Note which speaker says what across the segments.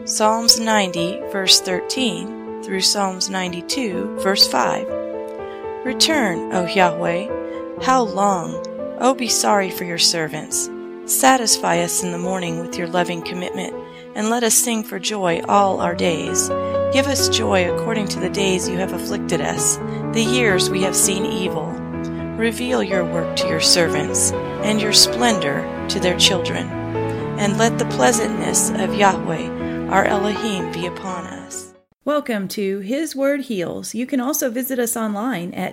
Speaker 1: Psalms 90, verse 13, through Psalms 92, verse 5. Return, O Yahweh, how long? O be sorry for your servants. Satisfy us in the morning with your loving commitment, and let us sing for joy all our days. Give us joy according to the days you have afflicted us, the years we have seen evil. Reveal your work to your servants, and your splendor to their children. And let the pleasantness of Yahweh, our Elohim, be upon us.
Speaker 2: Welcome to His Word Heals. You can also visit us online at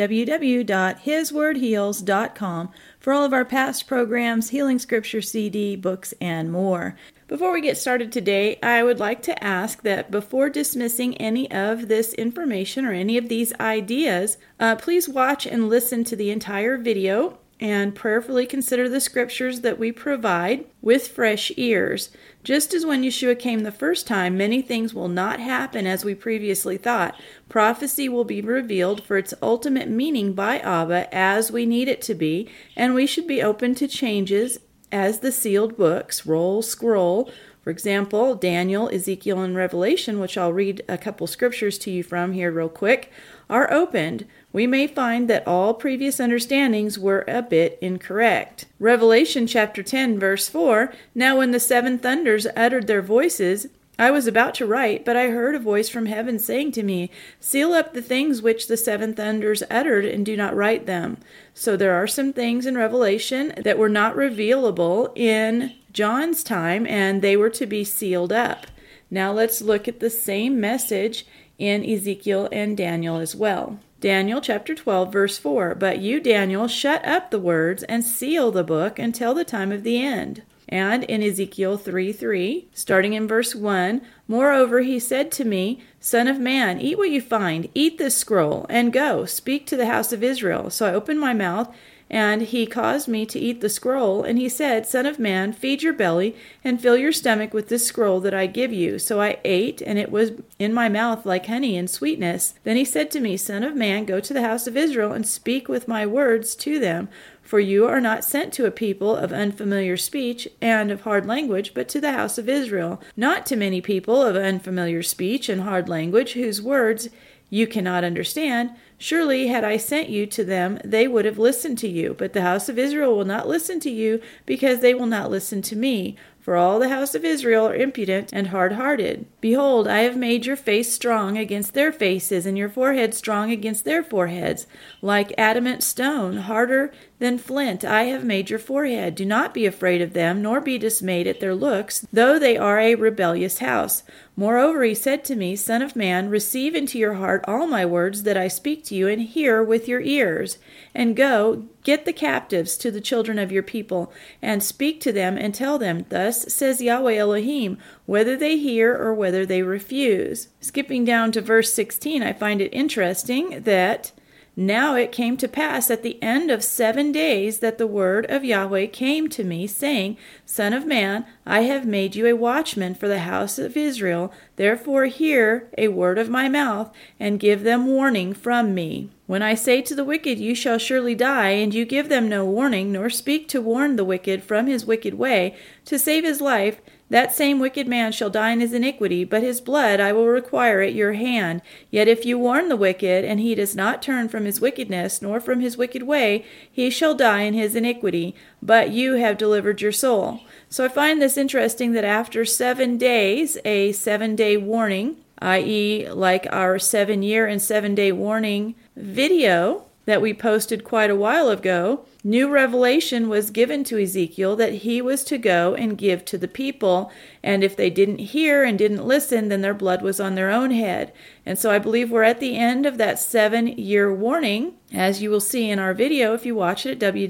Speaker 2: www.hiswordheals.com for all of our past programs, Healing Scripture CD, books, and more. Before we get started today, I would like to ask that before dismissing any of this information or any of these ideas, please watch and listen to the entire video and prayerfully consider the scriptures that we provide with fresh ears. Just as when Yeshua came the first time, many things will not happen as we previously thought. Prophecy will be revealed for its ultimate meaning by Abba as we need it to be, and we should be open to changes as the sealed books scroll. For example, Daniel, Ezekiel, and Revelation, which I'll read a couple scriptures to you from here real quick, are opened. We may find that all previous understandings were a bit incorrect. Revelation chapter 10, verse 4, Now when the seven thunders uttered their voices, I was about to write, but I heard a voice from heaven saying to me, Seal up the things which the seven thunders uttered, and do not write them. So there are some things in Revelation that were not revealable in John's time, and they were to be sealed up. Now let's look at the same message in Ezekiel and Daniel as well. Daniel chapter 12, verse 4, But you, Daniel, shut up the words and seal the book until the time of the end. And in Ezekiel 3:3, starting in verse 1, Moreover he said to me, Son of man, eat what you find, eat this scroll, and go, speak to the house of Israel. So I opened my mouth, and he caused me to eat the scroll, and he said, Son of man, feed your belly, and fill your stomach with this scroll that I give you. So I ate, and it was in my mouth like honey and sweetness. Then he said to me, Son of man, go to the house of Israel, and speak with my words to them. For you are not sent to a people of unfamiliar speech and of hard language, but to the house of Israel, not to many people of unfamiliar speech and hard language, whose words you cannot understand. Surely, had I sent you to them, they would have listened to you. But the house of Israel will not listen to you, because they will not listen to me. For all the house of Israel are impudent and hard-hearted. Behold, I have made your face strong against their faces, and your forehead strong against their foreheads. Like adamant stone, harder than flint, I have made your forehead. Do not be afraid of them, nor be dismayed at their looks, though they are a rebellious house. Moreover, he said to me, Son of man, receive into your heart all my words that I speak to you, and hear with your ears. And go, get the captives to the children of your people, and speak to them, and tell them, Thus says Yahweh Elohim, whether they hear or whether they refuse. Skipping down to verse 16, I find it interesting that now it came to pass at the end of 7 days that the word of Yahweh came to me, saying, Son of man, I have made you a watchman for the house of Israel. Therefore hear a word of my mouth, and give them warning from me. When I say to the wicked, You shall surely die, and you give them no warning, nor speak to warn the wicked from his wicked way, to save his life, that same wicked man shall die in his iniquity, but his blood I will require at your hand. Yet if you warn the wicked, and he does not turn from his wickedness, nor from his wicked way, he shall die in his iniquity, but you have delivered your soul. So I find this interesting that after 7 days, a 7-day warning, i.e. like our 7-year and 7-day warning video that we posted quite a while ago, new revelation was given to Ezekiel that he was to go and give to the people, and if they didn't hear and didn't listen, then their blood was on their own head. And so I believe we're at the end of that 7-year warning, as you will see in our video if you watch it at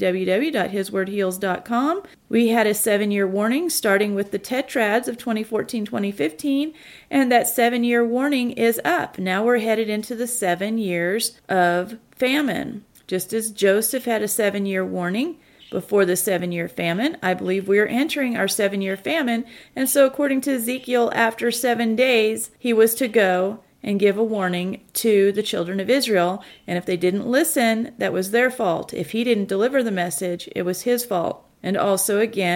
Speaker 2: www.hiswordheals.com. We had a 7-year warning starting with the tetrads of 2014-2015, and that 7-year warning is up. Now we're headed into the 7 years of famine. Just as Joseph had a 7-year warning before the 7-year famine, I believe we are entering our 7-year famine. And so according to Ezekiel, after 7 days, he was to go and give a warning to the children of Israel. And if they didn't listen, that was their fault. If he didn't deliver the message, it was his fault. And also, again,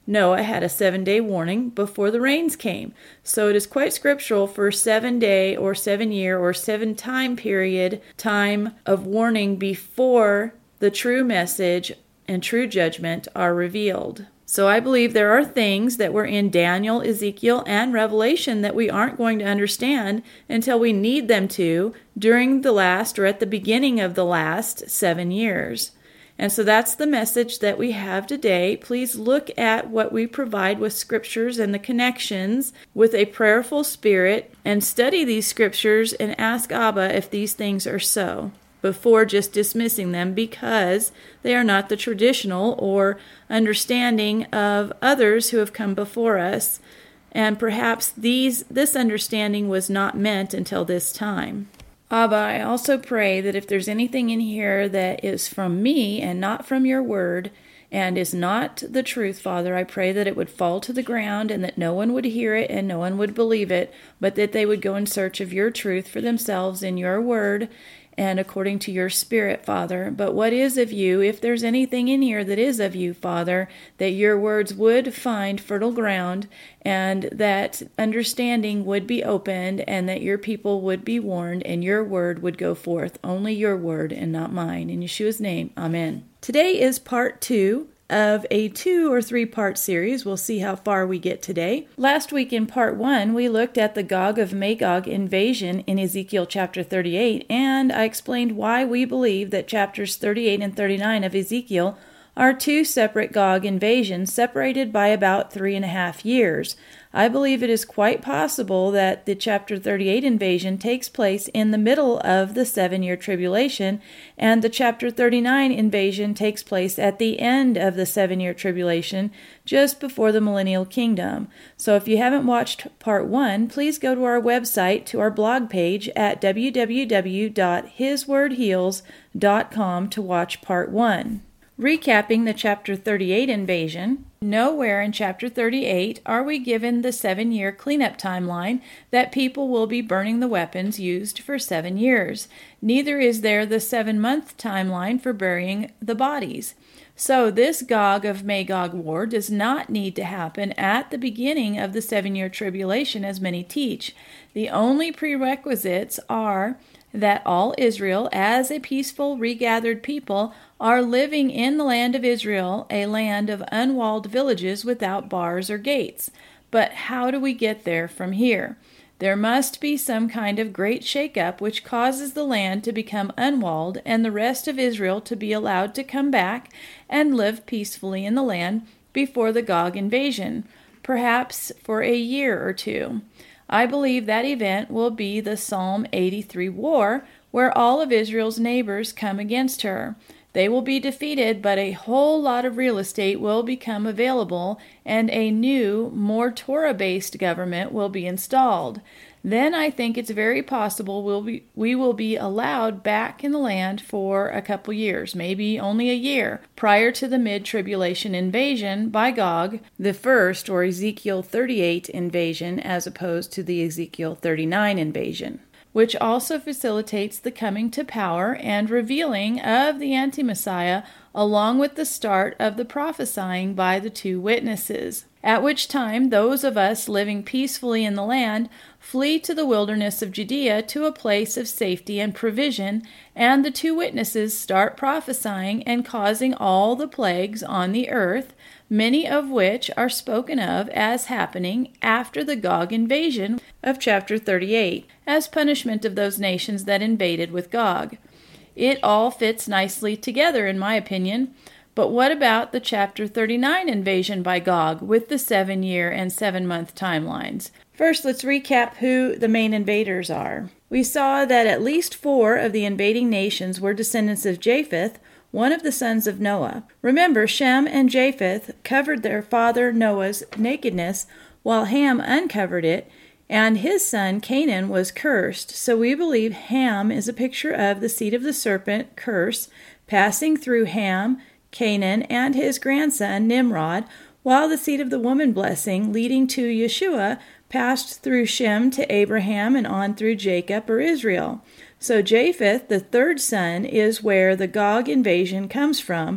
Speaker 2: Noah had a 7-day warning before the rains came. So it is quite scriptural for 7-day or 7-year or 7-time period time of warning before the true message and true judgment are revealed. So I believe there are things that were in Daniel, Ezekiel, and Revelation that we aren't going to understand until we need them to during the last or at the beginning of the last 7 years. And so that's the message that we have today. Please look at what we provide with scriptures and the connections with a prayerful spirit and study these scriptures and ask Abba if these things are so, before just dismissing them because they are not the traditional or understanding of others who have come before us, and perhaps this understanding was not meant until this time. Abba, I also pray that if there's anything in here that is from me and not from your word and is not the truth, Father, I pray that it would fall to the ground and that no one would hear it and no one would believe it, but that they would go in search of your truth for themselves in your word and according to your Spirit, Father. But what is of you, if there's anything in here that is of you, Father, that your words would find fertile ground and that understanding would be opened and that your people would be warned and your word would go forth, only your word and not mine. In Yeshua's name, amen. Today is part 2 of a 2 or 3 part series. We'll see how far we get today. Last week in part 1, we looked at the Gog of Magog invasion in Ezekiel chapter 38, and I explained why we believe that chapters 38 and 39 of Ezekiel are 2 separate Gog invasions separated by about 3.5 years. I believe it is quite possible that the chapter 38 invasion takes place in the middle of the 7-year tribulation, and the chapter 39 invasion takes place at the end of the 7-year tribulation, just before the millennial kingdom. So if you haven't watched part 1, please go to our website, to our blog page at www.hiswordheals.com to watch part 1. Recapping the chapter 38 invasion, nowhere in chapter 38 are we given the 7-year cleanup timeline that people will be burning the weapons used for 7 years. Neither is there the 7-month timeline for burying the bodies. So this Gog of Magog war does not need to happen at the beginning of the 7-year tribulation as many teach. The only prerequisites are that all Israel, as a peaceful regathered people, are living in the land of Israel, a land of unwalled villages without bars or gates. But how do we get there from here? There must be some kind of great shake-up which causes the land to become unwalled and the rest of Israel to be allowed to come back and live peacefully in the land before the Gog invasion, perhaps for a year or 2. I believe that event will be the Psalm 83 war, where all of Israel's neighbors come against her. They will be defeated, but a whole lot of real estate will become available, and a new, more Torah-based government will be installed. Then I think it's very possible we will be allowed back in the land for a couple years, maybe only a year, prior to the mid-tribulation invasion by Gog, the first or Ezekiel 38 invasion, as opposed to the Ezekiel 39 invasion, which also facilitates the coming to power and revealing of the anti-Messiah, along with the start of the prophesying by the 2 witnesses, at which time those of us living peacefully in the land flee to the wilderness of Judea to a place of safety and provision, and the 2 witnesses start prophesying and causing all the plagues on the earth, many of which are spoken of as happening after the Gog invasion of chapter 38, as punishment of those nations that invaded with Gog. It all fits nicely together, in my opinion. But what about the chapter 39 invasion by Gog with the 7-year and 7-month timelines? First, let's recap who the main invaders are. We saw that at least 4 of the invading nations were descendants of Japheth, one of the sons of Noah. Remember, Shem and Japheth covered their father Noah's nakedness, while Ham uncovered it, and his son Canaan was cursed. So we believe Ham is a picture of the seed of the serpent, curse, passing through Ham, Canaan, and his grandson Nimrod, while the seed of the woman, blessing, leading to Yeshua, passed through Shem to Abraham and on through Jacob or Israel. So Japheth, the 3rd son, is where the Gog invasion comes from.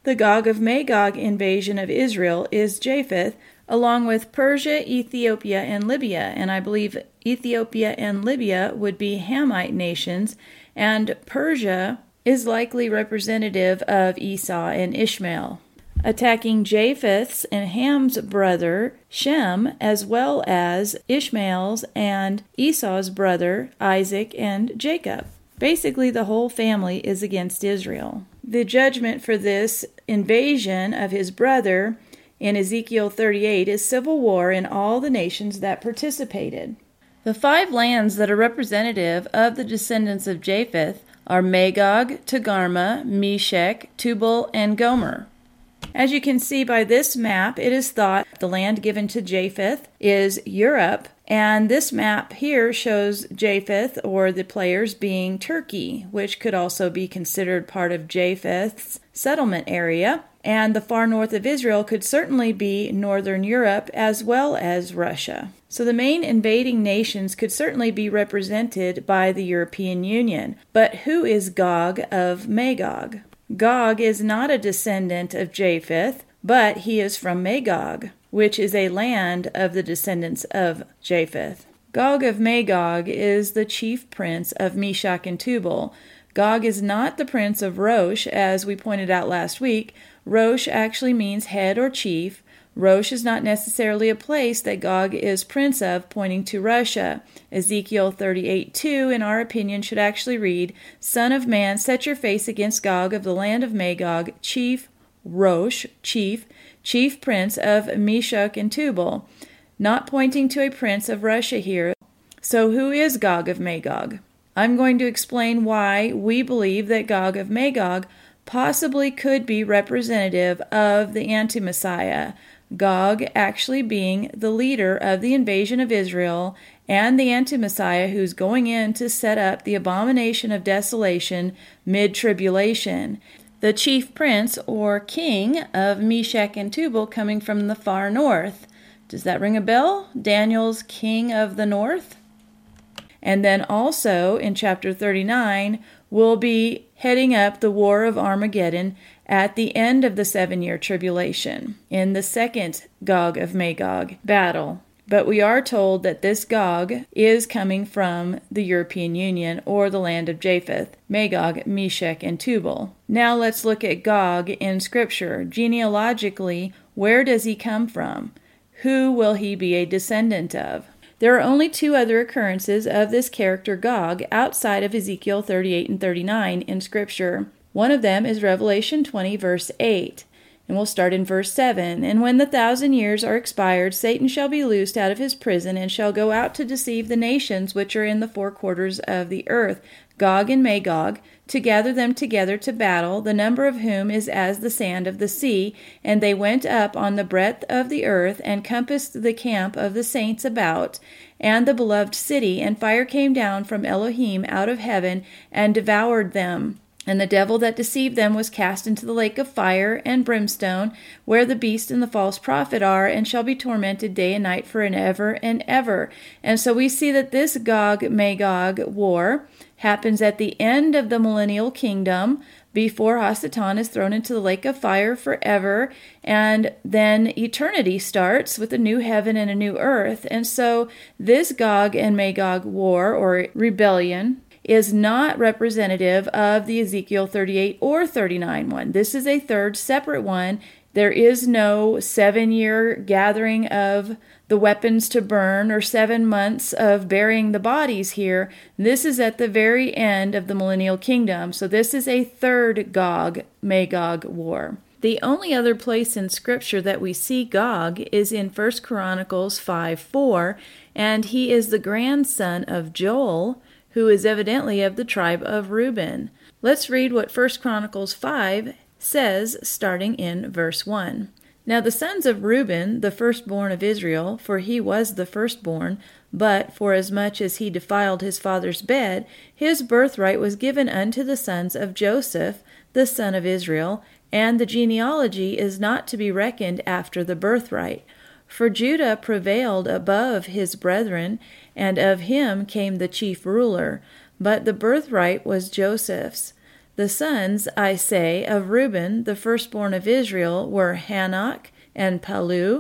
Speaker 2: The Gog of Magog invasion of Israel is Japheth, along with Persia, Ethiopia, and Libya. And I believe Ethiopia and Libya would be Hamite nations, and Persia is likely representative of Esau and Ishmael, attacking Japheth's and Ham's brother Shem, as well as Ishmael's and Esau's brother Isaac and Jacob. Basically, the whole family is against Israel. The judgment for this invasion of his brother in Ezekiel 38 is civil war in all the nations that participated. The 5 lands that are representative of the descendants of Japheth are Magog, Togarmah, Meshech, Tubal, and Gomer. As you can see by this map, it is thought the land given to Japheth is Europe, and this map here shows Japheth, or the players, being Turkey, which could also be considered part of Japheth's settlement area, and the far north of Israel could certainly be Northern Europe as well as Russia. So the main invading nations could certainly be represented by the European Union. But who is Gog of Magog? Gog is not a descendant of Japheth, but he is from Magog, which is a land of the descendants of Japheth. Gog of Magog is the chief prince of Meshech and Tubal. Gog is not the prince of Rosh, as we pointed out last week. Rosh actually means head or chief. Rosh is not necessarily a place that Gog is prince of, pointing to Russia. Ezekiel 38:2, in our opinion, should actually read, Son of man, set your face against Gog of the land of Magog, chief, Rosh, chief prince of Meshech and Tubal, not pointing to a prince of Russia here. So who is Gog of Magog? I'm going to explain why we believe that Gog of Magog possibly could be representative of the anti-Messiah, Gog actually being the leader of the invasion of Israel and the anti-Messiah who's going in to set up the abomination of desolation mid-tribulation. The chief prince or king of Meshech and Tubal coming from the far north. Does that ring a bell? Daniel's king of the north? And then also in chapter 39, we'll be heading up the War of Armageddon at the end of the 7-year tribulation in the second Gog of Magog battle. But we are told that this Gog is coming from the European Union or the land of Japheth, Magog, Meshech, and Tubal. Now let's look at Gog in Scripture. Genealogically, where does he come from? Who will he be a descendant of? There are only 2 other occurrences of this character Gog outside of Ezekiel 38 and 39 in Scripture. One of them is Revelation 20, verse 8. And we'll start in verse 7. And when the 1,000 years are expired, Satan shall be loosed out of his prison, and shall go out to deceive the nations which are in the 4 quarters of the earth, Gog and Magog, to gather them together to battle, the number of whom is as the sand of the sea. And they went up on the breadth of the earth, and compassed the camp of the saints about, and the beloved city. And fire came down from Elohim out of heaven, and devoured them. And the devil that deceived them was cast into the lake of fire and brimstone, where the beast and the false prophet are, and shall be tormented day and night for an ever and ever. And so we see that this Gog-Magog war happens at the end of the millennial kingdom, before Hasatan is thrown into the lake of fire forever, and then eternity starts with a new heaven and a new earth. And so this Gog and Magog war, or rebellion, is not representative of the Ezekiel 38 or 39 one. This is a third separate one. There is no 7-year gathering of the weapons to burn or 7 months of burying the bodies here. This is at the very end of the millennial kingdom. So this is a third Gog-Magog war. The only other place in Scripture that we see Gog is in 1 Chronicles 5:4, and he is the grandson of Joel, who is evidently of the tribe of Reuben. Let's read what 1 Chronicles 5 says, starting in verse 1. Now the sons of Reuben, the firstborn of Israel, for he was the firstborn, but forasmuch as he defiled his father's bed, his birthright was given unto the sons of Joseph, the son of Israel, and the genealogy is not to be reckoned after the birthright. For Judah prevailed above his brethren, and of him came the chief ruler. But the birthright was Joseph's. The sons, I say, of Reuben, the firstborn of Israel, were Hanok and Palu,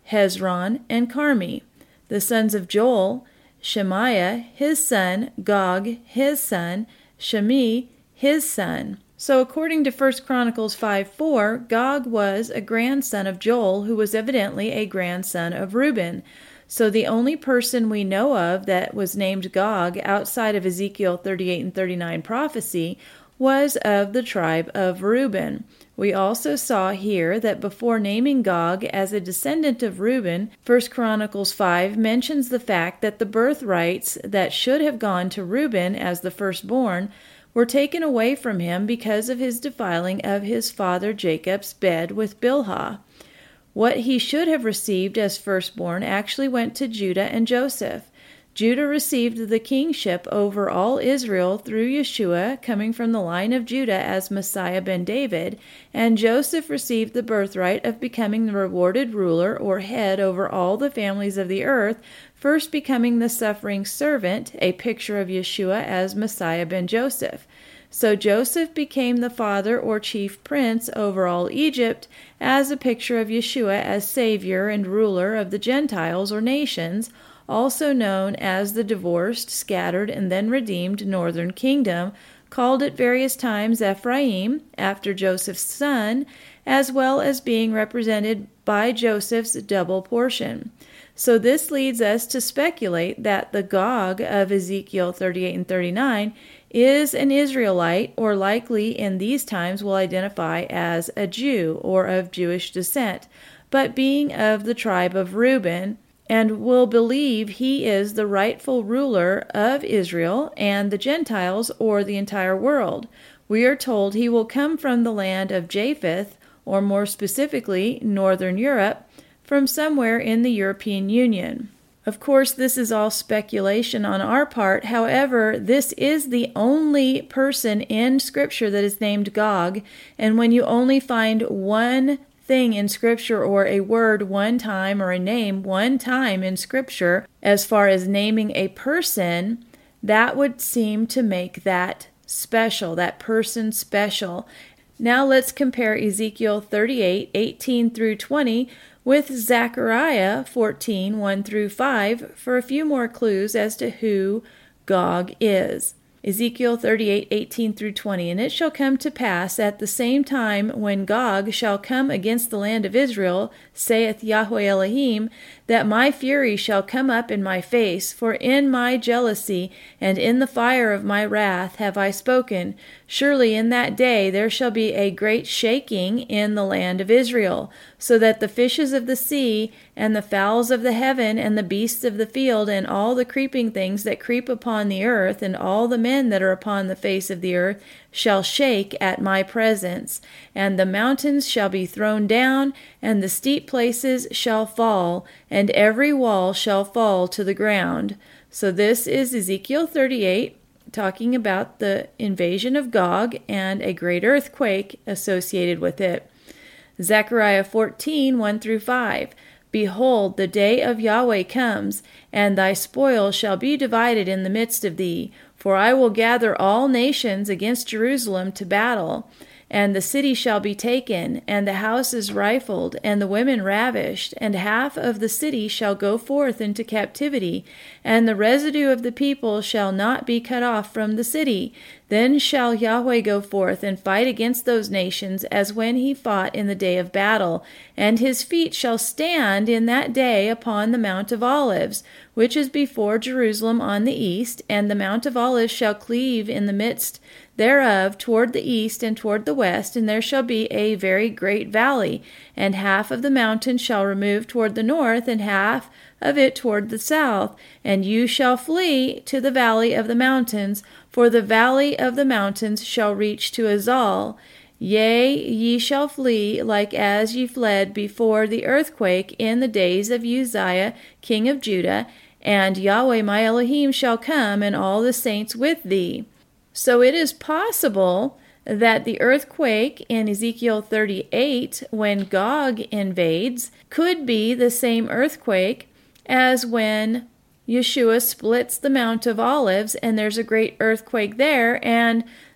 Speaker 2: Hezron and Carmi. The sons of Joel, Shemaiah, his son, Gog, his son, Shemi, his son. So according to 1 Chronicles 5:4, Gog was a grandson of Joel, who was evidently a grandson of Reuben. So the only person we know of that was named Gog outside of Ezekiel 38 and 39 prophecy was of the tribe of Reuben. We also saw here that before naming Gog as a descendant of Reuben, 1 Chronicles 5 mentions the fact that the birthrights that should have gone to Reuben as the firstborn were taken away from him because of his defiling of his father Jacob's bed with Bilhah. What he should have received as firstborn actually went to Judah and Joseph. Judah received the kingship over all Israel through Yeshua, coming from the line of Judah as Messiah ben David, and Joseph received the birthright of becoming the rewarded ruler or head over all the families of the earth, first becoming the suffering servant, a picture of Yeshua as Messiah ben Joseph. So Joseph became the father or chief prince over all Egypt as a picture of Yeshua as Savior and ruler of the Gentiles or nations, also known as the divorced, scattered, and then redeemed northern kingdom, called at various times Ephraim, after Joseph's son, as well as being represented by Joseph's double portion. So this leads us to speculate that the Gog of Ezekiel 38 and 39 is an Israelite, or likely in these times will identify as a Jew or of Jewish descent, but being of the tribe of Reuben, and will believe he is the rightful ruler of Israel and the Gentiles or the entire world. We are told he will come from the land of Japheth, or more specifically, Northern Europe, from somewhere in the European Union. Of course, this is all speculation on our part. However, this is the only person in Scripture that is named Gog, and when you only find one thing in Scripture or a word one time or a name one time in Scripture, as far as naming a person, that would seem to make that special, that person special. Now let's compare Ezekiel 38, 18 through 20 with Zechariah 14, 1 through 5 for a few more clues as to who Gog is. Ezekiel 38, 18 through 20. And it shall come to pass at the same time when Gog shall come against the land of Israel, saith Yahweh Elohim, that my fury shall come up in my face, for in my jealousy and in the fire of my wrath have I spoken. Surely in that day there shall be a great shaking in the land of Israel, so that the fishes of the sea and the fowls of the heaven and the beasts of the field and all the creeping things that creep upon the earth and all the men that are upon the face of the earth shall shake at my presence. And the mountains shall be thrown down, and the steep places shall fall, and every wall shall fall to the ground. So this is Ezekiel 38, talking about the invasion of Gog and a great earthquake associated with it. Zechariah 14, 1 through 5. Behold, the day of Yahweh comes, and thy spoil shall be divided in the midst of thee. For I will gather all nations against Jerusalem to battle, and the city shall be taken, and the houses rifled, and the women ravished, and half of the city shall go forth into captivity, and the residue of the people shall not be cut off from the city. Then shall Yahweh go forth and fight against those nations as when he fought in the day of battle, and his feet shall stand in that day upon the Mount of Olives, which is before Jerusalem on the east, and the Mount of Olives shall cleave in the midst thereof toward the east and toward the west, and there shall be a very great valley, and half of the mountain shall remove toward the north, and half of it toward the south, and you shall flee to the valley of the mountains, for the valley of the mountains shall reach to Azal. Yea, ye shall flee like as ye fled before the earthquake in the days of Uzziah king of Judah, and Yahweh my Elohim shall come, and all the saints with thee. So it is possible that the earthquake in Ezekiel 38, when Gog invades, could be the same earthquake as when Yeshua splits the Mount of Olives, and there's a great earthquake there, and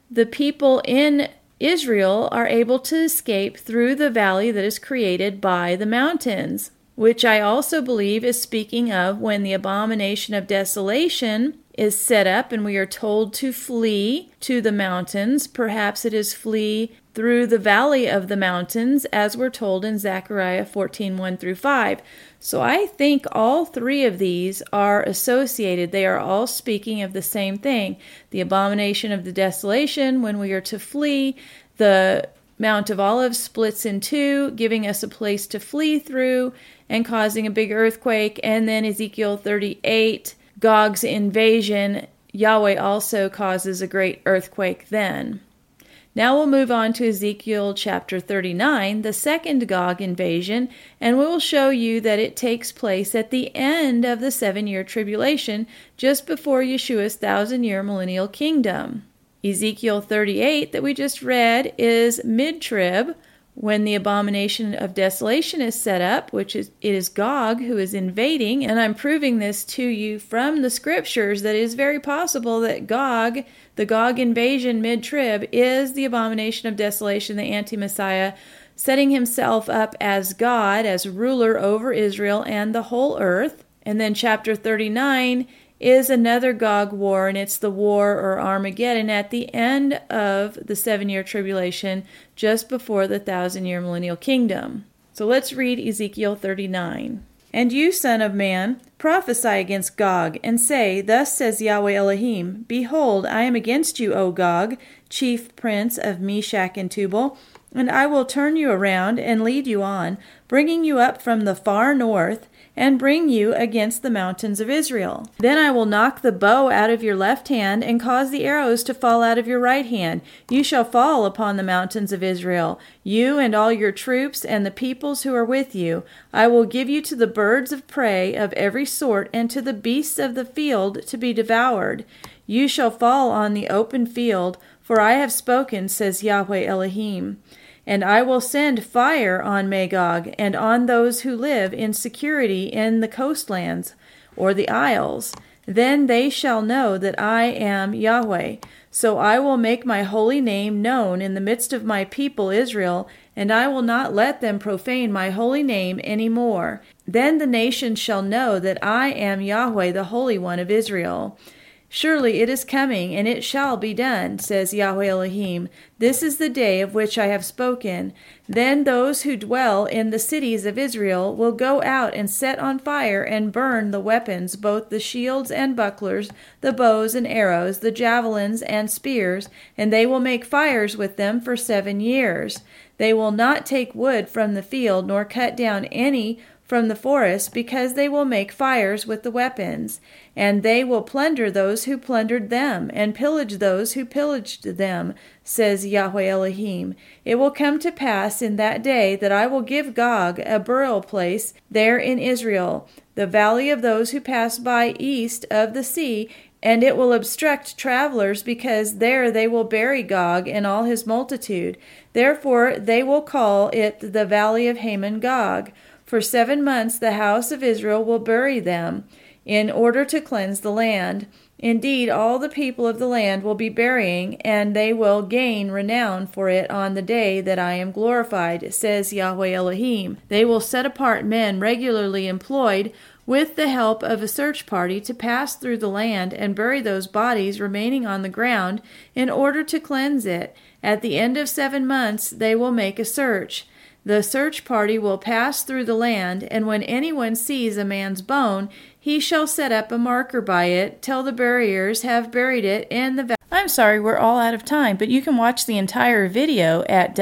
Speaker 2: the people in Israel are able to escape through the valley that is created by the mountains, which I also believe is speaking of when the abomination of desolation is set up and we are told to flee to the mountains. Perhaps it is flee through the valley of the mountains, as we're told in Zechariah 14:1-5. So I think all three of these are associated. They are all speaking of the same thing. The abomination of the desolation, when we are to flee. The Mount of Olives splits in two, giving us a place to flee through and causing a big earthquake. And then Ezekiel 38, Gog's invasion, Yahweh also causes a great earthquake then. Now we'll move on to Ezekiel chapter 39, the second Gog invasion, and we will show you that it takes place at the end of the 7-year tribulation, just before Yeshua's 1,000-year millennial kingdom. Ezekiel 38 that we just read is mid-trib, when the abomination of desolation is set up, which is it is Gog who is invading, and I'm proving this to you from the scriptures that it is very possible that Gog, the Gog invasion mid-trib, is the abomination of desolation, the anti-Messiah, setting himself up as God, as ruler over Israel and the whole earth. And then chapter 39 is another Gog war, and it's the war or Armageddon at the end of the 7-year tribulation, just before the 1,000-year millennial kingdom. So let's read Ezekiel 39. And you, son of man, prophesy against Gog, and say, Thus says Yahweh Elohim, Behold, I am against you, O Gog, chief prince of Meshach and Tubal, and I will turn you around and lead you on, bringing you up from the far north, and bring you against the mountains of Israel. Then I will knock the bow out of your left hand, and cause the arrows to fall out of your right hand. You shall fall upon the mountains of Israel, you and all your troops, and the peoples who are with you. I will give you to the birds of prey of every sort, and to the beasts of the field to be devoured. You shall fall on the open field, for I have spoken, says Yahweh Elohim. And I will send fire on Magog, and on those who live in security in the coastlands, or the isles. Then they shall know that I am Yahweh. So I will make my holy name known in the midst of my people Israel, and I will not let them profane my holy name any more. Then the nations shall know that I am Yahweh, the Holy One of Israel. Surely it is coming, and it shall be done, says Yahweh Elohim. This is the day of which I have spoken. Then those who dwell in the cities of Israel will go out and set on fire and burn the weapons, both the shields and bucklers, the bows and arrows, the javelins and spears, and they will make fires with them for 7 years. They will not take wood from the field, nor cut down any from the forest, because they will make fires with the weapons. And they will plunder those who plundered them, and pillage those who pillaged them, says Yahweh Elohim. It will come to pass in that day that I will give Gog a burial place there in Israel, the valley of those who pass by east of the sea, and it will obstruct travelers, because there they will bury Gog and all his multitude. Therefore they will call it the valley of Haman Gog. For 7 months the house of Israel will bury them, in order to cleanse the land. Indeed, all the people of the land will be burying, and they will gain renown for it on the day that I am glorified, says Yahweh Elohim. They will set apart men regularly employed with the help of a search party to pass through the land and bury those bodies remaining on the ground in order to cleanse it. At the end of 7 months they will make a search. The search party will pass through the land, and when anyone sees a man's bone, he shall set up a marker by it till the buriers have buried it in the valley. I'm sorry, we're all out of time, but you can watch the entire video at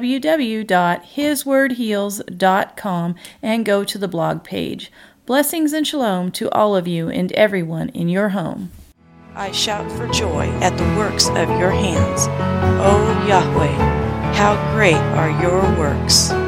Speaker 2: www.hiswordheals.com and go to the blog page. Blessings and shalom to all of you and everyone in your home.
Speaker 1: I shout for joy at the works of your hands. O Yahweh, how great are your works!